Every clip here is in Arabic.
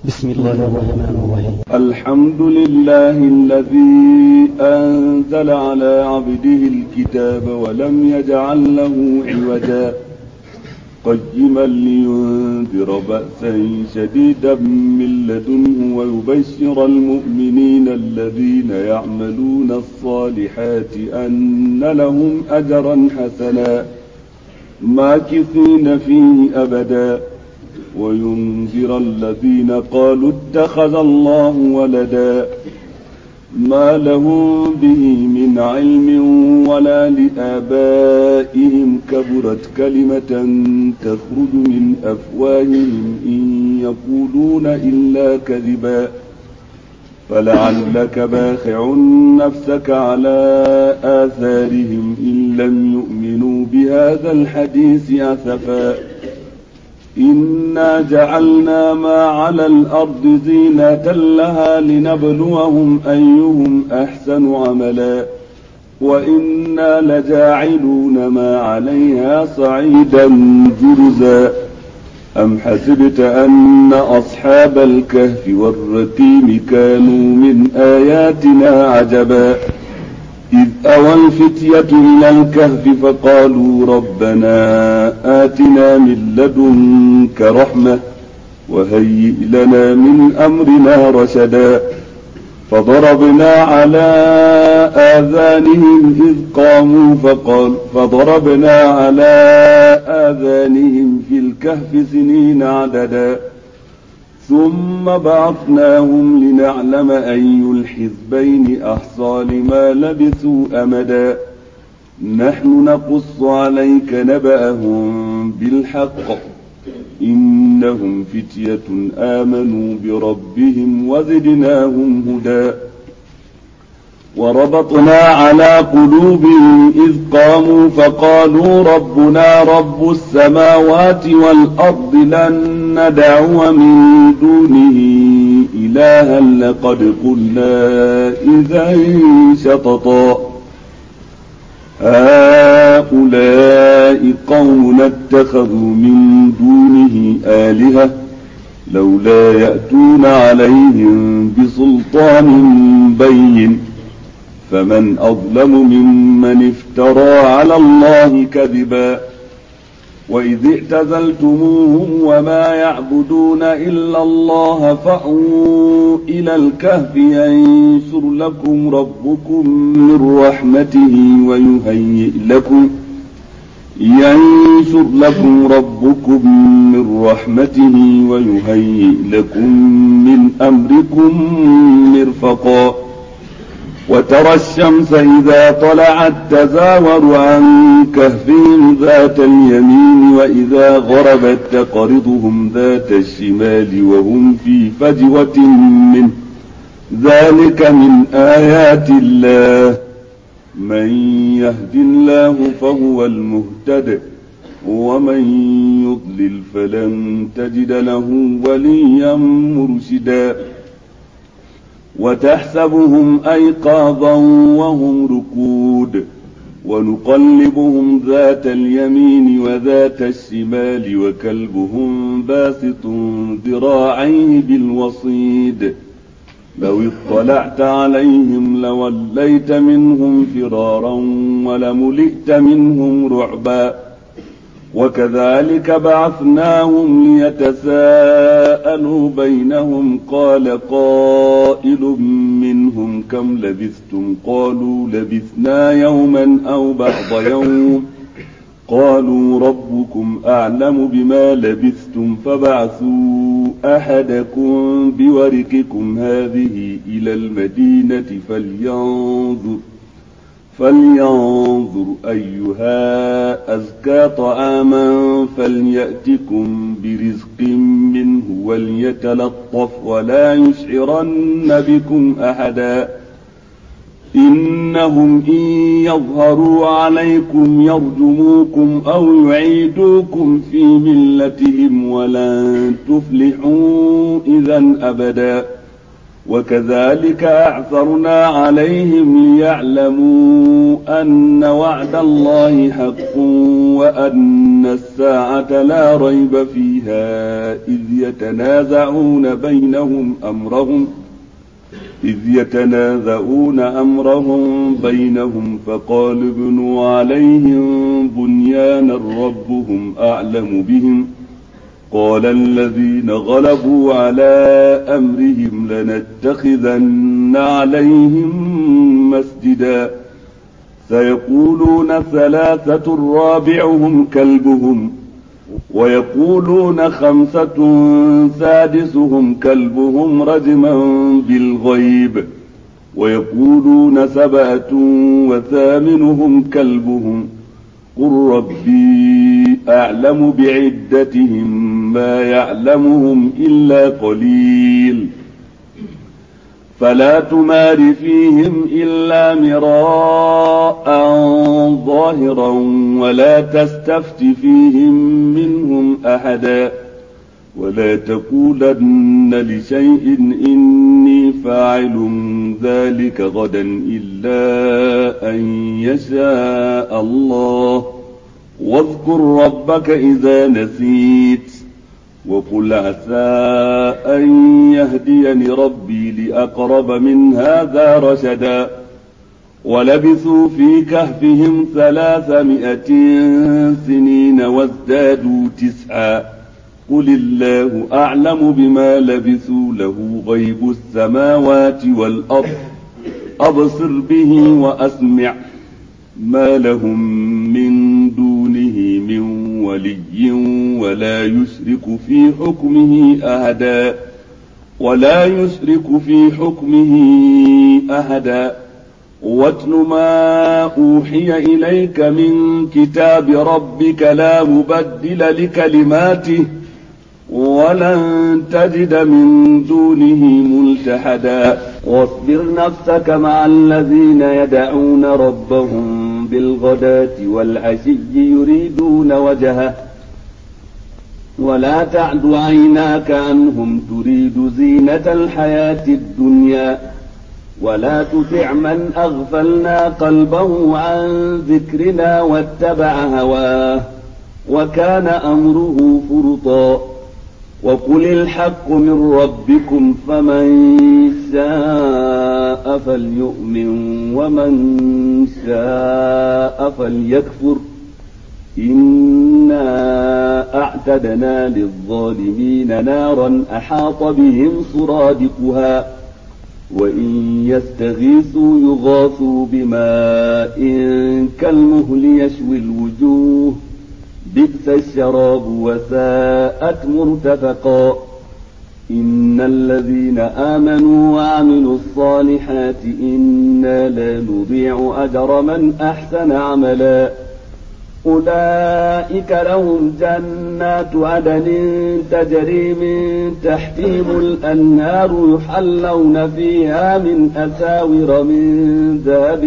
بسم الله الرحمن الرحيم. الحمد لله الذي أنزل على عبده الكتاب ولم يجعل له عوجا قيما لينذر بأسا شديدا من لدنه ويبشر المؤمنين الذين يعملون الصالحات أن لهم أجرا حسنا ماكثين فيه أبدا وينذر الذين قالوا اتخذ الله ولدا ما لهم به من علم ولا لآبائهم كبرت كلمة تخرج من أفواههم إن يقولون إلا كذبا فلعلك باخع نفسك على آثارهم إن لم يؤمنوا بهذا الحديث أسفا إنا جعلنا ما على الأرض زينة لها لنبلوهم أيهم أحسن عملا وإنا لجاعلون ما عليها صعيدا جرزا أم حسبت أن أصحاب الكهف والرقيم كانوا من آياتنا عجبا إذ أوى الفتية إلى الكهف فقالوا ربنا آتنا من لدنك رحمة وهيئ لنا من أمرنا رشدا فضربنا على آذانهم في الكهف سنين عددا ثم بعثناهم لنعلم أي الحزبين أحصى لما لبثوا أمدا نحن نقص عليك نبأهم بالحق إنهم فتية آمنوا بربهم وزدناهم هدى وربطنا على قلوبهم إذ قاموا فقالوا ربنا رب السماوات والأرض لن ندعو من دونه إلها لقد قلنا إذا شططا هؤلاء قوم اتخذوا من دونه آلهة لولا يأتون عليهم بسلطان بين فمن أظلم ممن افترى على الله كذبا وإذ اعتزلتموهم وما يعبدون إلا الله فأووا إلى الكهف ينشر لكم ربكم من رحمته ويهيئ لكم من أمركم مرفقا وترى الشمس إذا طلعت تزاور عن كهفهم ذات اليمين وإذا غربت تقرضهم ذات الشمال وهم في فجوة منه ذلك من آيات الله من يهد الله فهو المهتد ومن يضلل فلن تجد له وليا مرشدا وتحسبهم أيقاظا وهم رقود ونقلبهم ذات اليمين وذات الشمال وكلبهم باسط ذراعيه بالوصيد لو اطلعت عليهم لوليت منهم فرارا ولملئت منهم رعبا وكذلك بعثناهم ليتساءلوا بينهم قال قائل منهم كم لبثتم قالوا لبثنا يوما أو بعض يوم قالوا ربكم أعلم بما لبثتم فبعثوا أحدكم بورقكم هذه إلى المدينة فلينظر أيها أزكى طعاما فليأتكم برزق منه وليتلطف ولا يشعرن بكم أحدا إنهم إن يظهروا عليكم يرجموكم أو يعيدوكم في ملتهم ولن تفلحوا إذا أبدا وكذلك أعثرنا عليهم ليعلموا أن وعد الله حق وأن الساعة لا ريب فيها إذ يتنازعون أمرهم بينهم فقال ابنوا عليهم بنيانا ربهم أعلم بهم قال الذين غلبوا على أمرهم لنتخذن عليهم مسجدا سيقولون 3 رابعهم كلبهم ويقولون 5 سادسهم كلبهم رجما بالغيب ويقولون 7 وثامنهم كلبهم قل ربي أعلم بعدتهم ما يعلمهم إلا قليل فلا تمار فيهم إلا مراء ظاهرا ولا تستفت فيهم منهم أحدا ولا تقولن لشيء إني فاعل ذلك غدا إلا أن يشاء الله واذكر ربك إذا نسيت وقل عسى أن يهديني ربي لأقرب من هذا رشدا ولبثوا في كهفهم 300 سنين وازدادوا 9 قل الله أعلم بما لبثوا له غيب السماوات والأرض أبصر به وأسمع ما لهم من دونه من ولي ولا يشرك في حكمه أحدا واتل ما أوحي إليك من كتاب ربك لا مبدل لكلماته ولن تجد من دونه ملتحدا واصبر نفسك مع الذين يدعون ربهم بالغداة والعشي يريدون وجهه ولا تعد عيناك عنهم تريد زينة الحياة الدنيا ولا تطع من أغفلنا قلبه عن ذكرنا واتبع هواه وكان أمره فرطا وقل الحق من ربكم فمن شاء فليؤمن ومن شاء فليكفر إنا أعتدنا للظالمين نارا أحاط بهم سرادقها وإن يستغيثوا يغاثوا بماء كالمهل يشوي الوجوه بئس الشراب وساءت مرتفقا إن الذين آمنوا وعملوا الصالحات إنا لا نضيع أجر من أحسن عملا أولئك لهم جنات عدن تجري من تحتهم الأنهار يحلون فيها من أساور من ذهب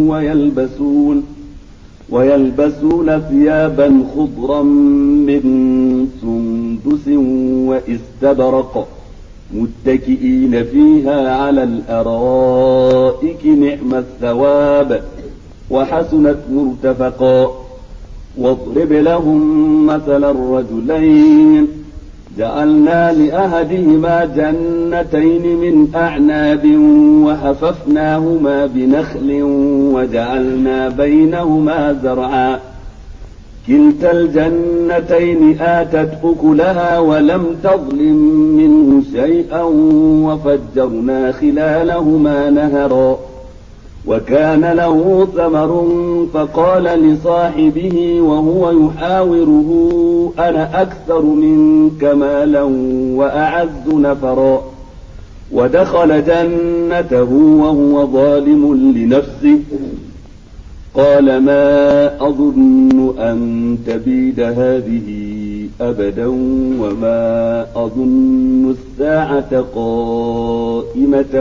ويلبسون ثيابا خضرا من سندس واستبرق متكئين فيها على الأرائك نعم الثواب وحسنت مرتفقا واضرب لهم مثل الرجلين جعلنا لأحدهما جنتين من أعناب وحففناهما بنخل وجعلنا بينهما زرعا كلتا الجنتين آتت أكلها ولم تظلم منه شيئا وفجرنا خلالهما نهرا وكان له ثمر فقال لصاحبه وهو يحاوره أنا أكثر منك مالا وأعز نفرا ودخل جنته وهو ظالم لنفسه قال ما أظن أن تبيد هذه أبدا وما أظن الساعة قائمة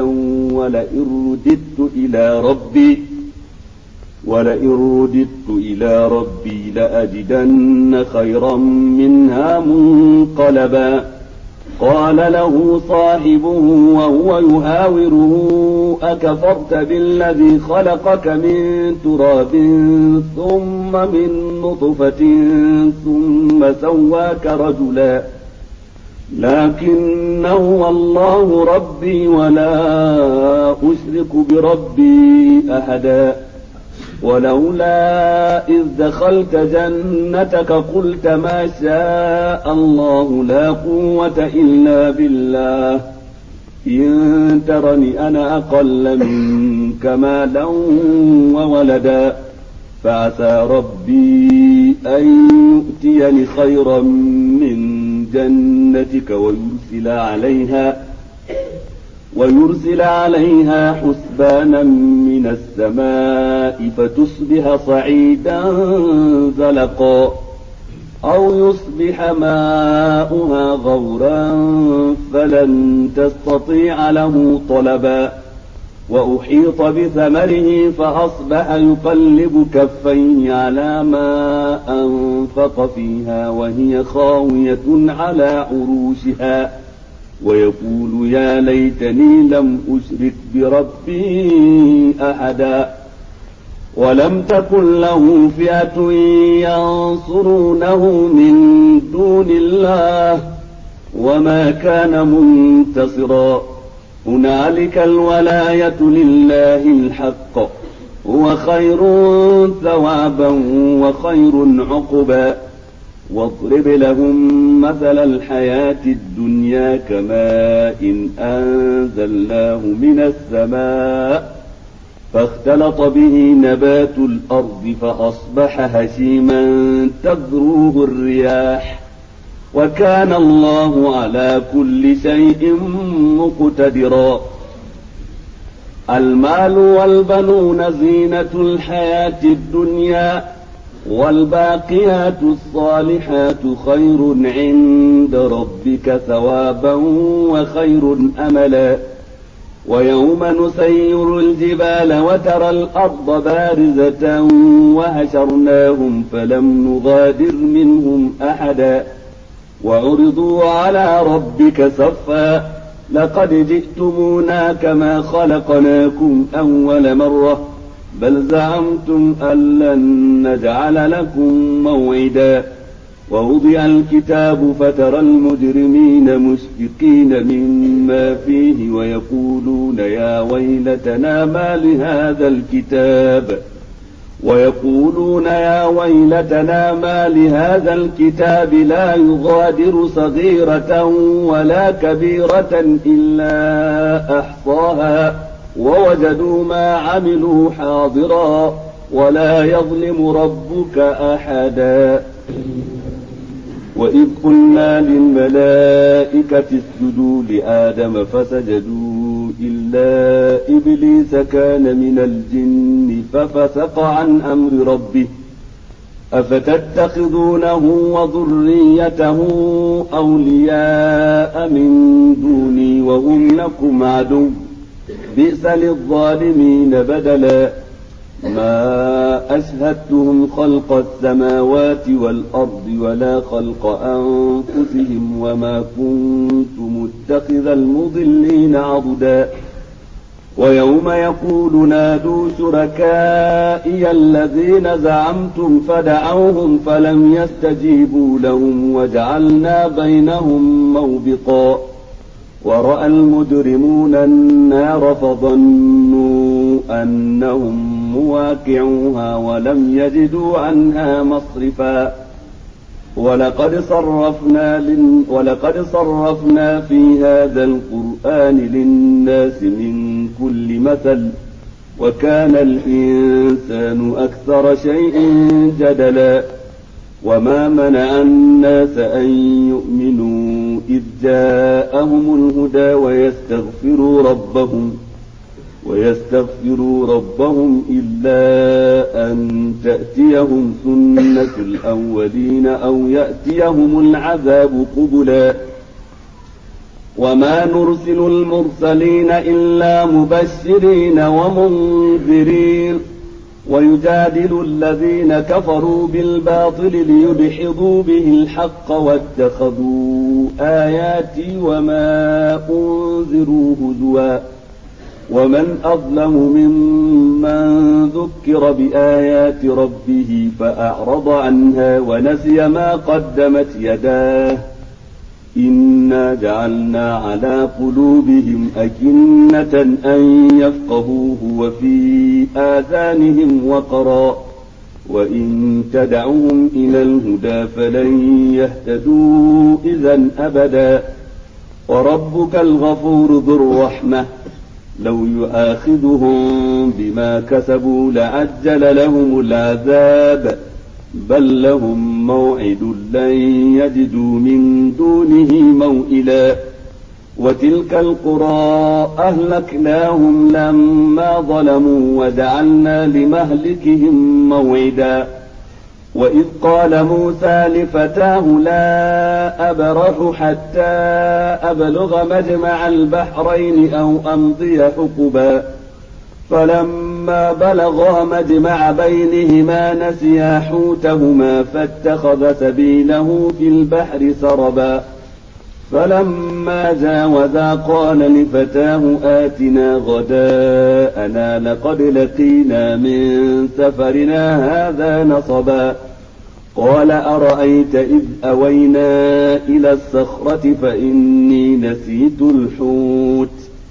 ولئن رددت إلى ربي لأجدن خيرا منها منقلبا قال له صاحبه وهو يهاوره أكفرت بالذي خلقك من تراب ثم من نطفة ثم سواك رجلا لكن هو الله ربي ولا أشرك بربي أحدا ولولا إذ دخلت جنتك قلت ما شاء الله لا قوة إلا بالله إن ترني أنا أقل منك مالا وولدا فعسى ربي أن يؤتيني خيرا من جنتك ويرسل عليها حسبانا من السماء فتصبح صعيدا زلقا أو يصبح ماؤها غورا فلن تستطيع له طلبا وأحيط بثمره فأصبح يقلب كفيه على ما أنفق فيها وهي خاوية على عروشها ويقول يا ليتني لم أشرك بربي أحدا ولم تكن له فئة ينصرونه من دون الله وما كان منتصرا هنالك الولاية لله الحق هو خير ثوابا وخير عقبا واضرب لهم مثل الحياة الدنيا كماء أنزلناه من السماء فاختلط به نبات الأرض فأصبح هشيما تذروه الرياح وكان الله على كل شيء مقتدرا المال والبنون زينة الحياة الدنيا والباقيات الصالحات خير عند ربك ثوابا وخير أملا ويوم نسير الجبال وترى الأرض بارزة وحشرناهم فلم نغادر منهم أحدا وعرضوا على ربك صفا لقد جئتمونا كما خلقناكم أول مرة بل زعمتم أن لن نجعل لكم موعدا ووضع الكتاب فترى المجرمين مشفقين مما فيه ويقولون يا ويلتنا ما لهذا الكتاب لا يغادر صغيرة ولا كبيرة إلا أحصاها ووجدوا ما عملوا حاضرا ولا يظلم ربك أحدا وإذ قلنا للملائكة اسجدوا لآدم فسجدوا إلا إبليس كان من الجن ففسق عن أمر ربه أفتتخذونه وذريته أولياء من دوني وهم لكم عدو بئس للظالمين بدلا ما أشهدتهم خلق السماوات والأرض ولا خلق أنفسهم وما كنت متخذ المضلين عضدا ويوم يقول نادوا شركائي الذين زعمتم فدعوهم فلم يستجيبوا لهم وجعلنا بينهم موبقا ورأى المجرمون النار فظنوا أنهم مواقعوها ولم يجدوا عنها مصرفا ولقد صرفنا في هذا القرآن للناس من كل مثل وكان الإنسان أكثر شيء جدلا وما منع الناس أن يؤمنوا إذ جاءهم الهدى ويستغفروا ربهم إلا أن تأتيهم سنة الأولين أو يأتيهم العذاب قبلا وما نرسل المرسلين إلا مبشرين ومنذرين ويجادل الذين كفروا بالباطل ليدحضوا به الحق واتخذوا آياتي وما أنذروا هزوا ومن أظلم ممن ذكر بآيات ربه فأعرض عنها ونسي ما قدمت يداه إنا جعلنا على قلوبهم أكنة أن يفقهوه وفي آذانهم وقرا وإن تدعوهم إلى الهدى فلن يهتدوا إذا أبدا وربك الغفور ذو الرحمة لو يؤاخذهم بما كسبوا لعجل لهم العذاب بل لهم موعد لن يجدوا من دونه موئلا وتلك القرى أهلكناهم لما ظلموا وجعلنا لمهلكهم موعدا وإذ قال موسى لفتاه لا أبرح حتى أبلغ مجمع البحرين أو أمضي حقبا فلما بلغا مجمع بينهما نسيا حوتهما فاتخذ سبيله في البحر سربا فلما جاوزا قال لفتاه آتنا غداءنا لقد لقينا من سفرنا هذا نصبا قال أرأيت إذ أوينا إلى الصخرة فإني نسيت الحوت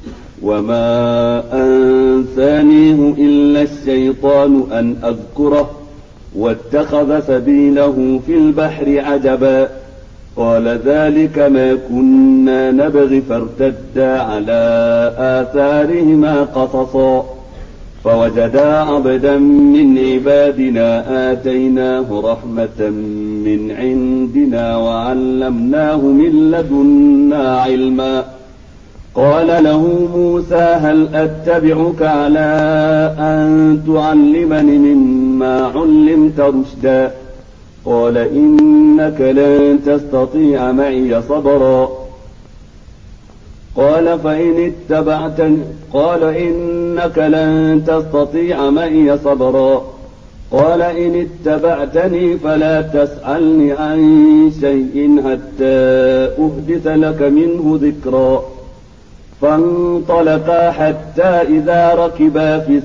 وما أنسانيه إلا الشيطان أن أذكره واتخذ سبيله في البحر عجبا قال ذلك ما كنا نبغي فارتدا على آثارهما قصصا فوجدا عبدا من عبادنا آتيناه رحمة من عندنا وعلمناه من لدنا علما قال له موسى هل أتبعك على أن تعلمني مما علمت رشدا قال إنك لن تستطيع معي صبرا قال إنك لن تستطيع معي صبرا قال إن اتبعتني فلا تسألني عن شيء حتى أحدث لك منه ذكرا فانطلقا حتى إذا ركبا في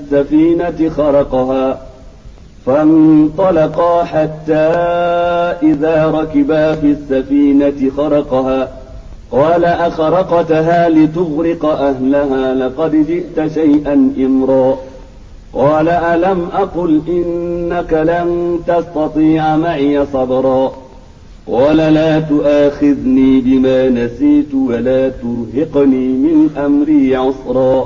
السفينة خرقها قال أخرقتها لتغرق أهلها لقد جئت شيئا إمرا قال ألم أقل إنك لن تستطيع معي صبرا قال لا تؤاخذني بما نسيت ولا ترهقني من أمري عسرا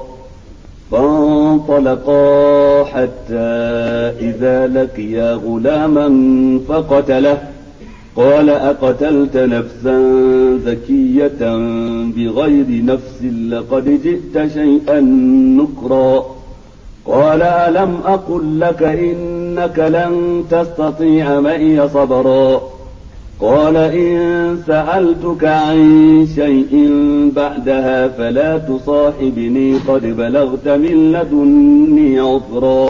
فانطلقا حتى إذا لقيا غلاما فقتله قال أقتلت نفسا زكية بغير نفس لقد جئت شيئا نكرا قال ألم أقل لك إنك لن تستطيع معي صبرا قال إن سألتك عن شيء بعدها فلا تصاحبني قد بلغت من لدني عذرا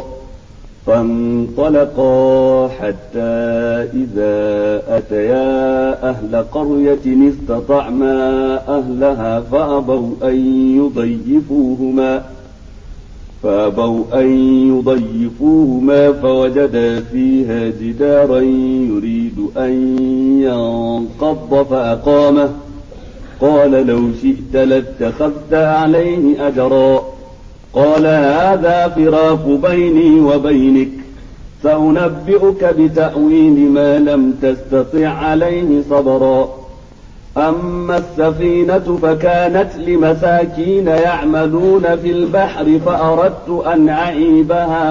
فانطلقا حتى إذا أتيا أهل قرية استطعما أهلها فأبوا أن يضيفوهما فوجدا فيها جدارا يريد أن ينقض فأقامه قال لو شئت لاتخذت عليه أجرا قال هذا فراق بيني وبينك سأنبئك بتأويل ما لم تستطع عليه صبرا أما السفينة فكانت لمساكين يعملون في البحر فأردت أن أعيبها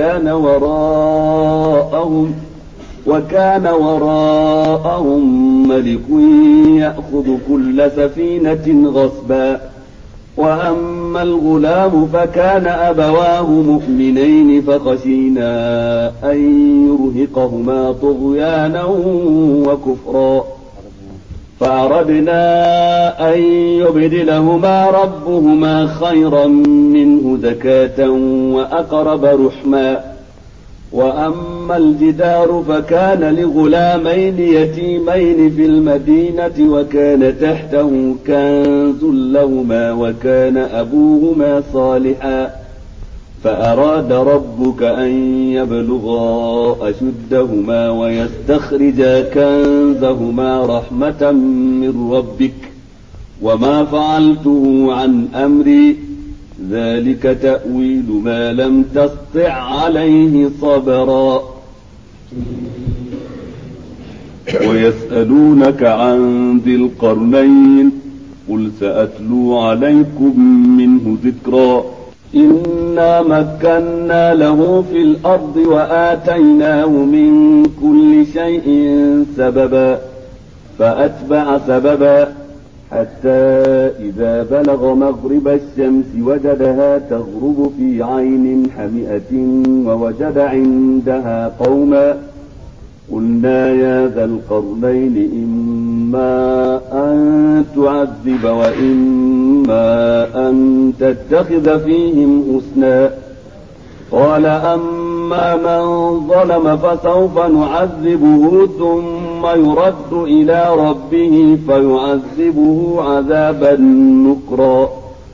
وكان وراءهم ملك يأخذ كل سفينة غصبا وأما الغلام فكان أبواه مؤمنين فخشينا أن يرهقهما طغيانا وكفرا فأردنا أن يبدلهما ربهما خيرا منه زكاة وأقرب رحما وأما الجدار فكان لغلامين يتيمين في المدينة وكان تحته كنز لهما وكان أبوهما صالحا فأراد ربك أن يبلغا أشدهما ويستخرجا كنزهما رحمة من ربك وما فعلته عن أمري ذلك تأويل ما لم تسطع عليه صبرا. ويسألونك عن ذي القرنين قل سأتلو عليكم منه ذكرا إنا مكنا له في الأرض وآتيناه من كل شيء سببا فأتبع سببا حتى إذا بلغ مغرب الشمس وجدها تغرب في عين حمئة ووجد عندها قوما قلنا يا ذا القرنين إما أن تعذب وإما أن تتخذ فيهم حسنا قال أما من ظلم فسوف نعذبه ثم يرد إلى ربه فيعذبه عذابا نكرا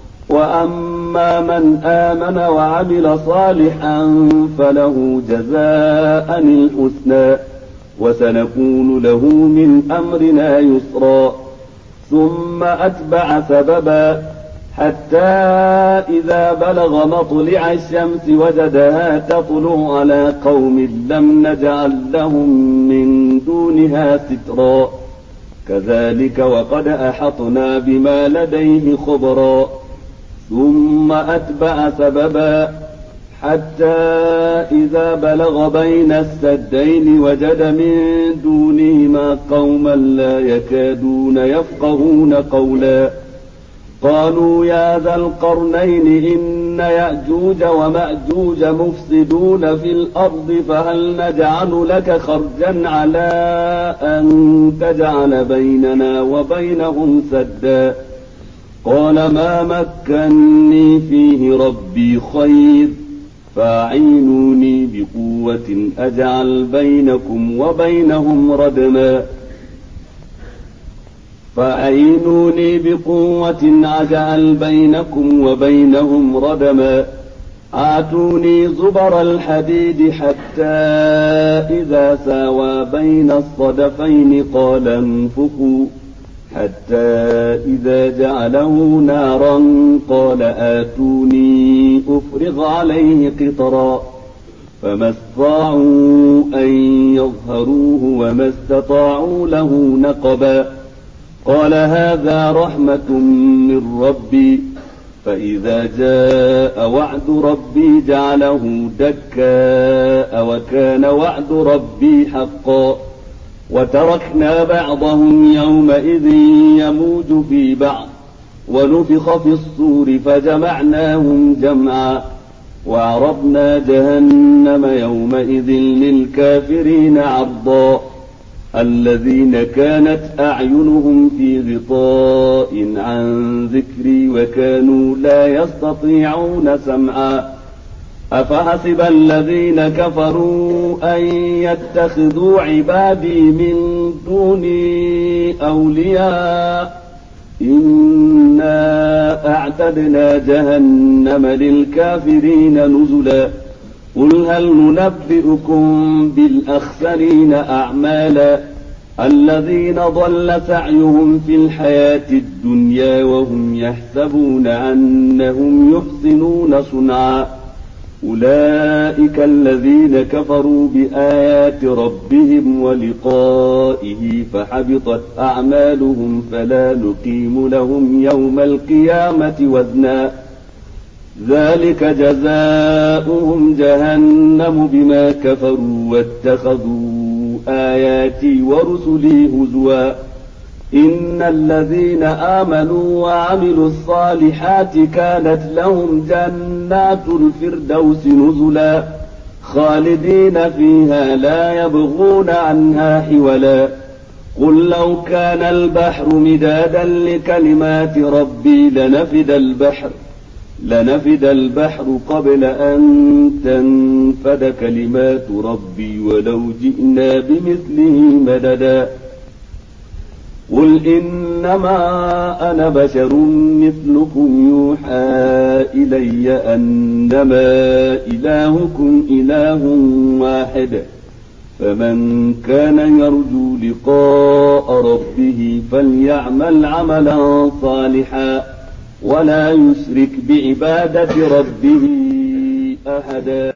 وأما من آمن وعمل صالحا فله جزاء الحسنى وسنكون له من أمرنا يسرا ثم أتبع سببا حتى إذا بلغ مطلع الشمس وجدها تطلع على قوم لم نجعل لهم من دونها سترا كذلك وقد أحطنا بما لديه خبرا ثم أتبع سببا حتى إذا بلغ بين السدين وجد من دونهما قوما لا يكادون يفقهون قولا قالوا يا ذا القرنين إن يأجوج ومأجوج مفسدون في الأرض فهل نجعل لك خرجا على أن تجعل بيننا وبينهم سدا قال ما مكني فيه ربي خير فاعينوني بقوة أجعل بينكم وبينهم ردما فأعينوني بقوة أجعل بينكم وبينهم ردما آتوني زبر الحديد حتى إذا ساوى بين الصدفين قال انفخوا حتى إذا جعله نارا قال آتوني أفرغ عليه قطرا فما استطاعوا أن يظهروه وما استطاعوا له نقبا قال هذا رحمة من ربي فإذا جاء وعد ربي جعله دكاء وكان وعد ربي حقا وتركنا بعضهم يومئذ يموج في بعض ونفخ في الصور فجمعناهم جمعا وعرضنا جهنم يومئذ للكافرين عرضا الذين كانت أعينهم في غطاء عن ذكري وكانوا لا يستطيعون سمعا أفحسب الذين كفروا أن يتخذوا عبادي من دوني أولياء إنا أعتدنا جهنم للكافرين نزلا قل هل ننبئكم بالأخسرين أعمالا الذين ضل سعيهم في الحياة الدنيا وهم يحسبون أنهم يحسنون صنعا أولئك الذين كفروا بآيات ربهم ولقائه فحبطت أعمالهم فلا نقيم لهم يوم القيامة وزنا ذلك جزاؤهم جهنم بما كفروا واتخذوا آياتي ورسلي هزوا إن الذين آمنوا وعملوا الصالحات كانت لهم جنات الفردوس نزلا خالدين فيها لا يبغون عنها حولا قل لو كان البحر مدادا لكلمات ربي لنفد البحر لنفد البحر قبل أن تنفد كلمات ربي ولو جئنا بمثله مددا قل إنما أنا بشر مثلكم يوحى إلي أنما إلهكم إله واحد فمن كان يرجو لقاء ربه فليعمل عملا صالحا ولا يشرك بعبادة ربه أحدا.